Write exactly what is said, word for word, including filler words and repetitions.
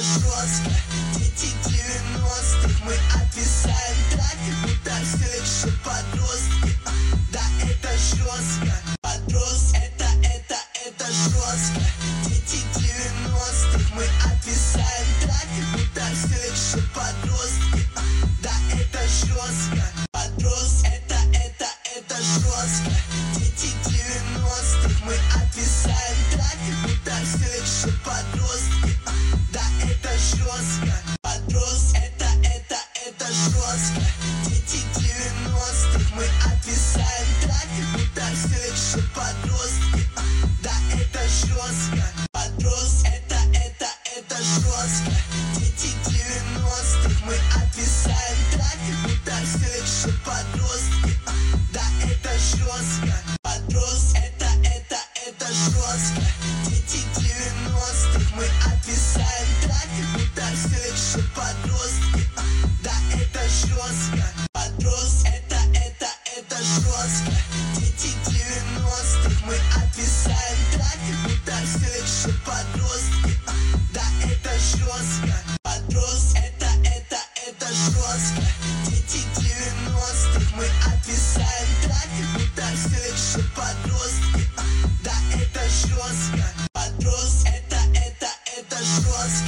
жестко. Дети девяностых, мы отвисаем так, будто все еще подростки. Да, это жестко. Подростки, это, это, это жестко. Дети девяностых, мы отвисаем так, будто все еще подростки. Да, это жестко. Подростки, это, это, это жестко. Дети девяностых, мы отвисаем так, будто все еще подростки. Да, это жестко. Подростки, это, это, это жестко. Дети девяностых, мы отвисаем так, будто все еще подростки. Да, это жестко. Подростки, это, это, это жестко. Дети девяностых, мы отвисаем так, будто все еще подростки. Да, это жестко. Подростки, это, это, это жестко. Дети девяностых, мы отвисаем так, будто все еще подростки. Да, это жестко. Подростки, это, это, это жестко. Дети девяностых, мы отвисаем так, будто все еще подростки. Да, это жестко. Подростки, это, это, это жестко. Дети девяностых, мы отвисаем так, будто все еще подростки. Да, это жестко. Подростки, это, это, это жестко.